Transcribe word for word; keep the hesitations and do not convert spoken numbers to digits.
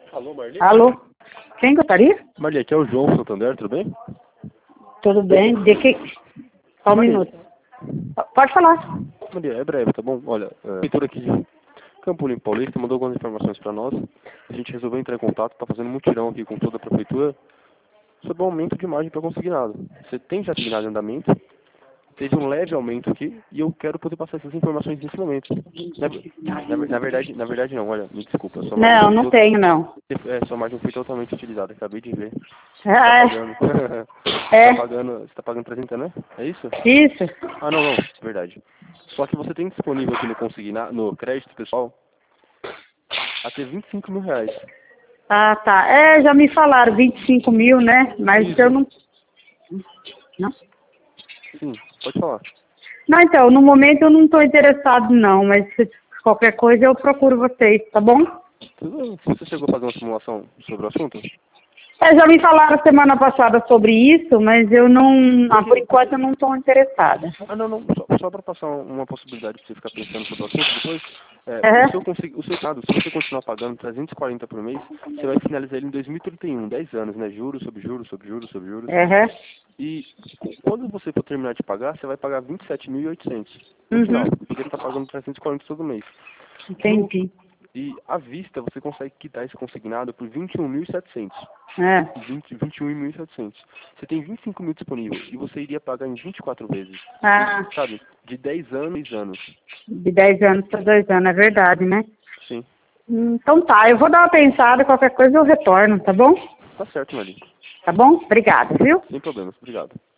Alô, Marli? Alô? Quem gostaria? Marli, aqui é o João Santander, tudo bem? Tudo bem? De que... Só um Maria. minuto. Pode falar. Maria, é breve, tá bom? Olha, a prefeitura aqui de Campo Limpo Paulista mandou algumas informações para nós. A gente resolveu entrar em contato, tá fazendo um mutirão aqui com toda a prefeitura sobre o aumento de margem para consignado. Você tem já consignado em andamento, teve um leve aumento aqui e eu quero poder passar essas informações nesse momento. Na, na, na verdade, na verdade não, olha, me desculpa. Sua margem Não, foi não to- tenho, não. É, sua margem foi totalmente utilizada, acabei de ver. Ah, Você tá pagando. é. Você tá pagando, você tá pagando trezentos, né? É isso? Isso. Ah, não, não, verdade. Só que você tem disponível aqui no consignar, no crédito pessoal, até vinte e cinco mil reais. Ah, tá. É, já me falaram vinte e cinco mil, né? Mas Isso. eu não... Não? Sim, pode falar. Não, então, no momento eu não estou interessado, não. Mas se qualquer coisa eu procuro vocês, tá bom? Tudo bem. Você chegou a fazer uma simulação sobre o assunto? É, já me falaram semana passada sobre isso, mas eu não... Ah, por enquanto eu não estou interessada. Ah, não, não. Só, só para passar uma possibilidade para você ficar pensando sobre o assunto depois. É, Aham. o seu, consig- o seu estado, se você continuar pagando trezentos e quarenta por mês, você vai finalizar ele em dois mil e trinta e um, dez anos, né? Juros sobre juros, sobre juros, sobre juros. Aham. E cu- quando você for terminar de pagar, você vai pagar vinte e sete mil e oitocentos no Uhum. final, porque ele está pagando trezentos e quarenta todo mês. Entendi. E à vista você consegue quitar esse consignado por vinte e um mil e setecentos. É. vinte, vinte e um mil e setecentos. Você tem vinte e cinco mil disponível e você iria pagar em vinte e quatro vezes. Ah, E, sabe, de dez anos, dez anos. de dez anos para dois anos, é verdade, né? Sim. Hum, Então tá, eu vou dar uma pensada, qualquer coisa eu retorno, tá bom? Tá certo, Marli. Tá bom? Obrigada, viu? Sem problemas. Obrigado.